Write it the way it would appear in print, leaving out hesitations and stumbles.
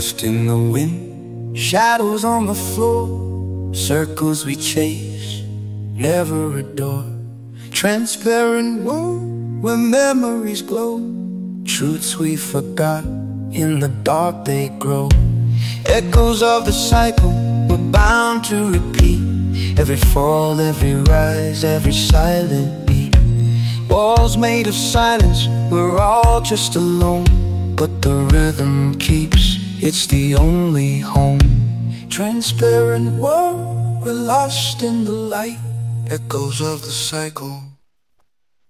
dust in the wind, shadows on the floor, circles we chase, never adore. Transparent world where memories glow, truths we forgot, in the dark they grow. Echoes of the cycle we're bound to repeat, every fall, every rise, every silent beat. Walls made of silence, we're all just alone, but the rhythm keeps, it's the only home. Transparent world, we're lost in the light, echoes of the cycle.